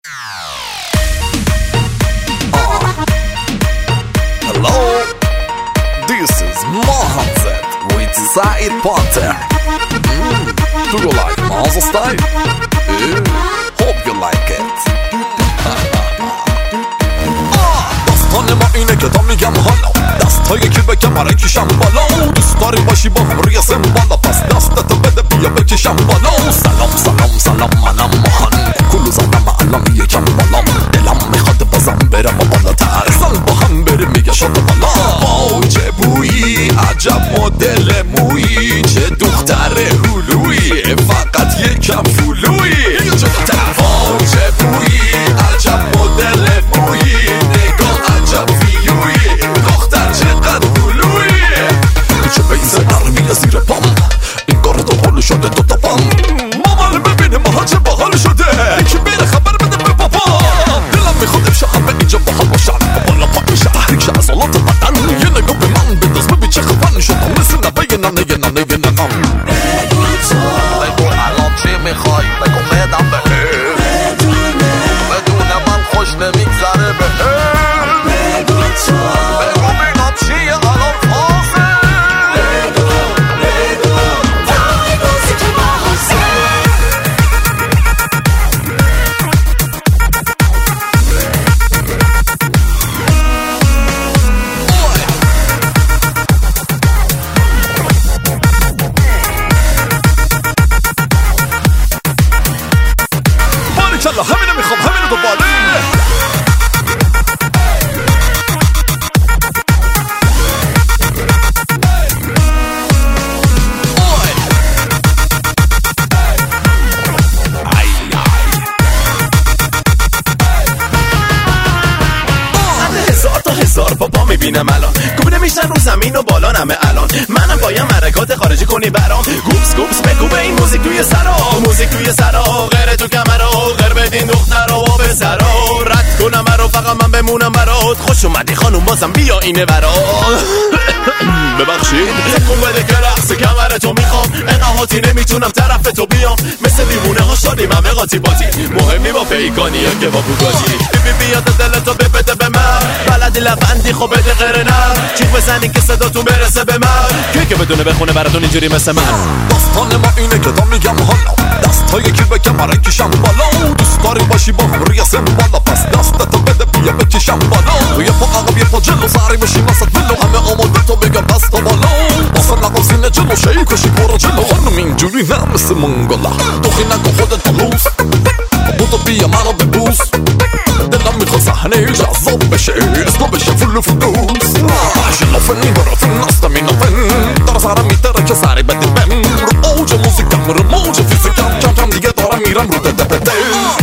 Hello, this is Mohammed with Said Potter. Do you like Mohammed style? Hope you like it. داستان ما اینه که تا میگم حالا دستای کی بکم برای کشم بالا دوست داری باشی با هم روی سمبالا پس دستتو بده بیا بکشم بالا سلام سلام سلام منم ماهان کلو زدم الان یکم بالام دلم میخواد بازم برم بالاتر سال با هم بریم میگه شد بالا واو چه بویی عجب مدل مویی چه دختر هلویی فقط یکم فلویی واو چه بویی عجب مدل مویی نگاه عجب فیویی دختر چقدر هلویی چه بیز نرمیه زیر پام این کار تو حال شده تو تاپم مامان ببینه ماها چه باحال شده یکی بیره خبر بده به بابا دلم میخواد امشب همه اینجا باحال باشن با بالا پا میشه تحریک شه عضلات بدن یه نگاه به من بنداز ببین چه خفن شدم مثل نبه ننه بگو الان چی میخوای بگو میدم بهت بدون من خوش نمیگذره بهت بگو بینم چیه الان فازه باریکلا همینو میخوام همینو دوباره هزار بابا میبینم الان کوبیده میشن رو زمین و بالا نمه الان منم باید حرکات خارجی کنی برام گوپس گوپس بگو به این موزیک توی سرا موزیک توی سرا غیر تو کمرا غیر بدین دخترا و پسرا رد کنم برا فقط من بمونم برات خوش اومدی خانوم بازم بیا اینه برا ببخشید تکون بده که رقص کمر تو میخوام انقاطی نمیتونم طرف تو بیام مثل دیوونه ها شدیم همه قاطی باتی مهم نی با پیکانی که با بوگاتی بیاد دلتو بده به من بلدی لبندی خب بده غیر نر چیک بزنی که صداتون برسه به من که بدونه بخونه براتون اینجوری مثل من داستان ما اینه که تا میگم حالا دستای کی بکم برای کشم بالا دوست داری باشی با هم روی سمبالا پس دستتو بده بیا بکشم بالا یه پا عقب یه پا جلو سری بشیم وسط بلو همه آماده تو بگم دست و بالا واسه لقم سینه جلو شیکشی برو جلو خانم اینجوری نه مثل منگلا دوخی نکن خودت تلوس بودو بیا منو ببوس دلم میخواد صحنه جذاب بشه اسمو بشه فلو فلوس شلافن براتون نستمینافن در سرم میتره که سری بده بم رو اوج موزیکم رو موج فیزیکم کم کم دیگه دارم میرم رو دده